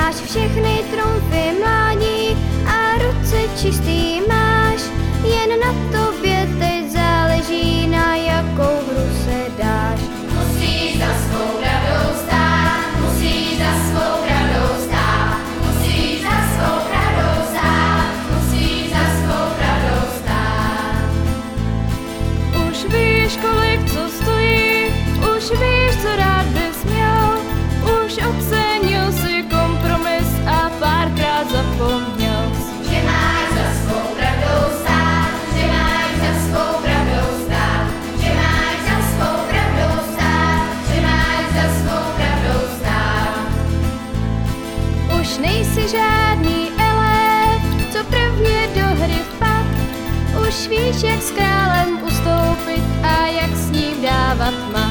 Máš všechny trumfy mládí a ruce čistý máš. Jen na tobě teď záleží, na jakou hru se dáš. Musíš za svou pravdou stát, musíš za svou pravdou stát, musíš za svou pravdou stát, musíš za svou pravdou stát. Už víš, kolik co stojí, už víš, co rád bys měl, už ocenil si kompromis a párkrát zapomněl. Že máš za svou pravdou stát, že máš za svou pravdou stát, že máš za svou pravdou stát, že máš za svou pravdou stát. Už nejsi žádný elef, co prvně do hry vpad. Už víš, jak s králem ustoupit a jak s ním dávat má.